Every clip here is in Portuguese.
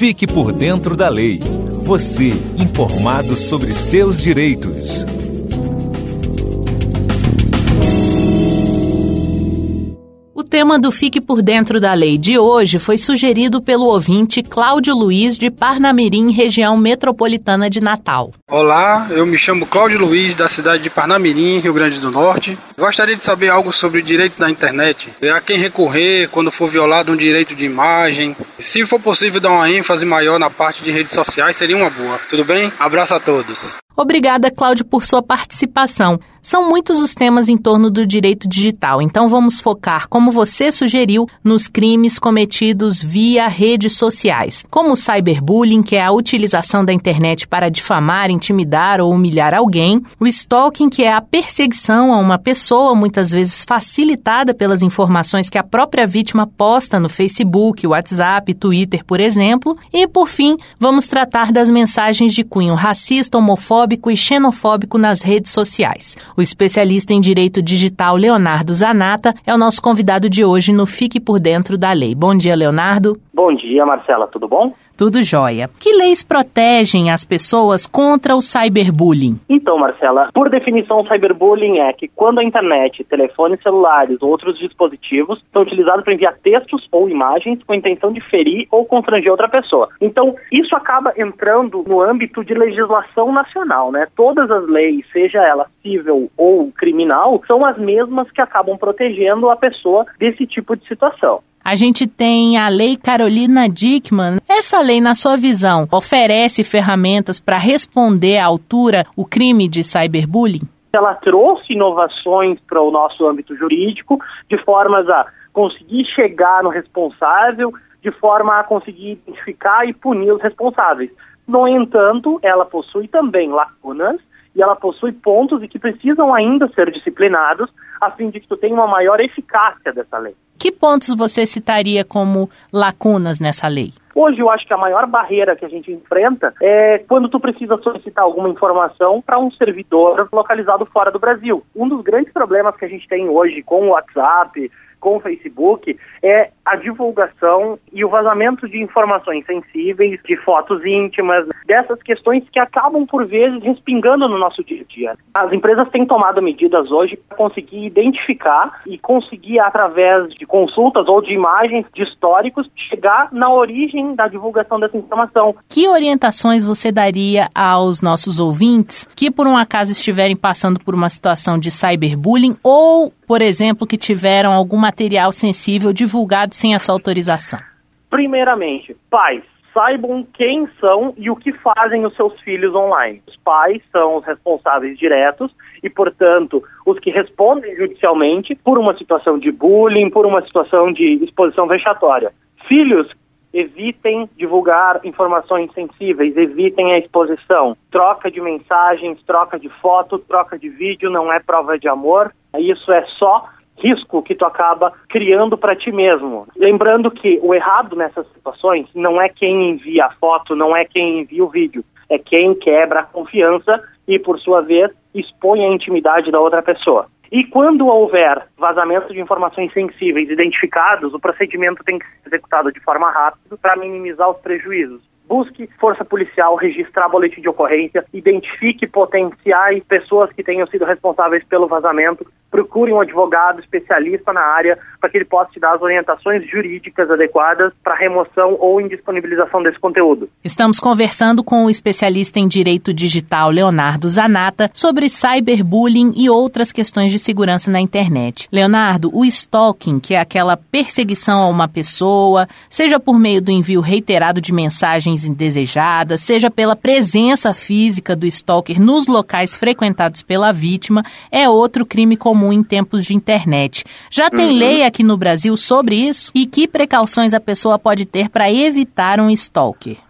Fique por dentro da lei. Você, informado sobre seus direitos. O tema do Fique por Dentro da Lei de hoje foi sugerido pelo ouvinte Cláudio Luiz, de Parnamirim, região metropolitana de Natal. Olá, eu me chamo Cláudio Luiz, da cidade de Parnamirim, Rio Grande do Norte. Gostaria de saber algo sobre o direito da internet. A quem recorrer quando for violado um direito de imagem. Se for possível dar uma ênfase maior na parte de redes sociais, seria uma boa. Tudo bem? Abraço a todos. Obrigada, Cláudio, por sua participação. São muitos os temas em torno do direito digital, então vamos focar, como você sugeriu, nos crimes cometidos via redes sociais, como o cyberbullying, que é a utilização da internet para difamar, intimidar ou humilhar alguém, o stalking, que é a perseguição a uma pessoa, muitas vezes facilitada pelas informações que a própria vítima posta no Facebook, WhatsApp, Twitter, por exemplo, e, por fim, vamos tratar das mensagens de cunho racista, homofóbico e xenofóbico nas redes sociais. O especialista em direito digital Leonardo Zanata é o nosso convidado de hoje no Fique por Dentro da Lei. Bom dia, Leonardo. Bom dia, Marcela. Tudo bom? Tudo jóia. Que leis protegem as pessoas contra o cyberbullying? Então, Marcela, por definição, o cyberbullying é que quando a internet, telefones celulares ou outros dispositivos são utilizados para enviar textos ou imagens com a intenção de ferir ou constranger outra pessoa. Então, isso acaba entrando no âmbito de legislação nacional, né? Todas as leis, seja ela civil ou criminal, são as mesmas que acabam protegendo a pessoa desse tipo de situação. A gente tem a Lei Carolina Dickmann. Essa lei, na sua visão, oferece ferramentas para responder à altura o crime de cyberbullying? Ela trouxe inovações para o nosso âmbito jurídico, de formas a conseguir chegar no responsável, de forma a conseguir identificar e punir os responsáveis. No entanto, ela possui também lacunas e ela possui pontos que precisam ainda ser disciplinados a fim de que tu tenha uma maior eficácia dessa lei. Que pontos você citaria como lacunas nessa lei? Hoje eu acho que a maior barreira que a gente enfrenta é quando tu precisa solicitar alguma informação para um servidor localizado fora do Brasil. Um dos grandes problemas que a gente tem hoje com o WhatsApp, com o Facebook, é a divulgação e o vazamento de informações sensíveis, de fotos íntimas, dessas questões que acabam, por vezes, respingando no nosso dia a dia. As empresas têm tomado medidas hoje para conseguir identificar e conseguir, através de consultas ou de imagens de históricos, chegar na origem da divulgação dessa informação. Que orientações você daria aos nossos ouvintes que, por um acaso, estiverem passando por uma situação de cyberbullying ou, por exemplo, que tiveram algum material sensível divulgado sem a sua autorização? Primeiramente, pais, saibam quem são e o que fazem os seus filhos online. Os pais são os responsáveis diretos e, portanto, os que respondem judicialmente por uma situação de bullying, por uma situação de exposição vexatória. Filhos, evitem divulgar informações sensíveis, evitem a exposição. Troca de mensagens, troca de foto, troca de vídeo não é prova de amor. Isso é só risco que tu acaba criando para ti mesmo. Lembrando que o errado nessas situações não é quem envia a foto, não é quem envia o vídeo, é quem quebra a confiança e, por sua vez, expõe a intimidade da outra pessoa. E quando houver vazamento de informações sensíveis identificados, o procedimento tem que ser executado de forma rápida para minimizar os prejuízos. Busque força policial, registrar boletim de ocorrência, identifique potenciais pessoas que tenham sido responsáveis pelo vazamento, procure um advogado especialista na área para que ele possa te dar as orientações jurídicas adequadas para remoção ou indisponibilização desse conteúdo. Estamos conversando com o especialista em direito digital Leonardo Zanata sobre cyberbullying e outras questões de segurança na internet. Leonardo, o stalking, que é aquela perseguição a uma pessoa, seja por meio do envio reiterado de mensagens indesejadas, seja pela presença física do stalker nos locais frequentados pela vítima, é outro crime comum em tempos de internet. Já tem lei aqui no Brasil sobre isso? E que precauções a pessoa pode ter para evitar um stalker?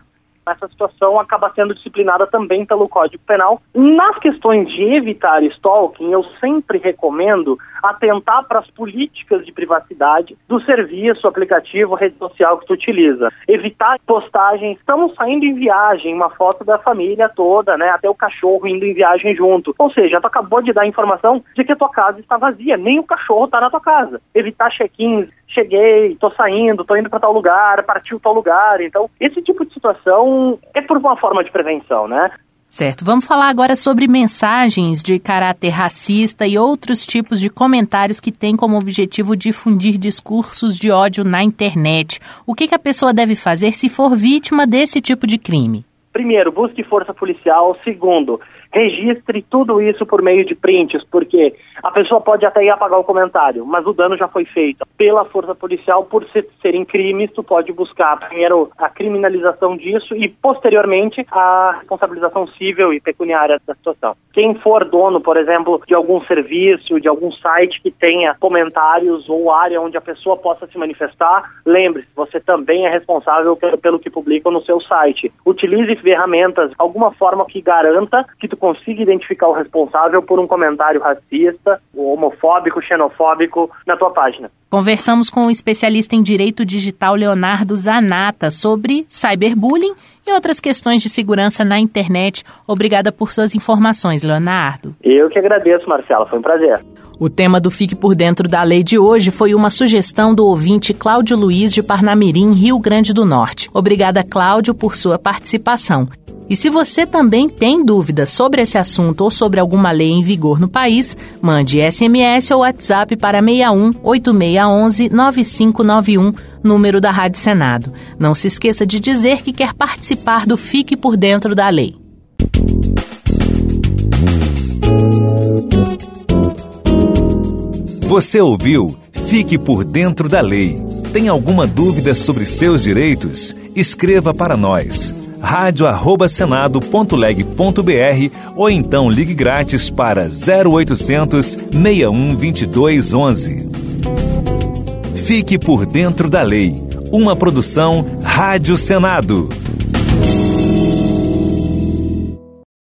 essa situação acaba sendo disciplinada também pelo Código Penal. Nas questões de evitar stalking, eu sempre recomendo atentar para as políticas de privacidade do serviço, aplicativo, rede social que tu utiliza. Evitar postagens, estamos saindo em viagem, uma foto da família toda, né, até o cachorro indo em viagem junto. Ou seja, tu acabou de dar a informação de que a tua casa está vazia, nem o cachorro está na tua casa. Evitar check-ins, cheguei, tô saindo, tô indo para tal lugar, partiu tal lugar. Então, esse tipo de situação é por uma forma de prevenção, né? Certo, vamos falar agora sobre mensagens de caráter racista e outros tipos de comentários que têm como objetivo difundir discursos de ódio na internet. O que a pessoa deve fazer se for vítima desse tipo de crime? Primeiro, busque força policial. Segundo, registre tudo isso por meio de prints, porque a pessoa pode até ir apagar o comentário, mas o dano já foi feito. Pela força policial, por serem crimes, tu pode buscar primeiro a criminalização disso e, posteriormente, a responsabilização civil e pecuniária da situação. Quem for dono, por exemplo, de algum serviço, de algum site que tenha comentários ou área onde a pessoa possa se manifestar, lembre-se, você também é responsável pelo que publica no seu site. Utilize ferramentas, alguma forma que garanta que tu consiga identificar o responsável por um comentário racista, homofóbico, xenofóbico na tua página. Conversamos com o especialista em direito digital Leonardo Zanata sobre cyberbullying e outras questões de segurança na internet. Obrigada por suas informações, Leonardo. Eu que agradeço, Marcela. Foi um prazer. O tema do Fique por Dentro da Lei de hoje foi uma sugestão do ouvinte Cláudio Luiz de Parnamirim, Rio Grande do Norte. Obrigada, Cláudio, por sua participação. E se você também tem dúvidas sobre esse assunto ou sobre alguma lei em vigor no país, mande SMS ou WhatsApp para 61 8611 9591, número da Rádio Senado. Não se esqueça de dizer que quer participar do Fique por Dentro da Lei. Você ouviu Fique por Dentro da Lei. Tem alguma dúvida sobre seus direitos? Escreva para nós. radio@senado.leg.br ou então ligue grátis para 0800 61 22 11. Fique por Dentro da Lei, uma produção Rádio Senado.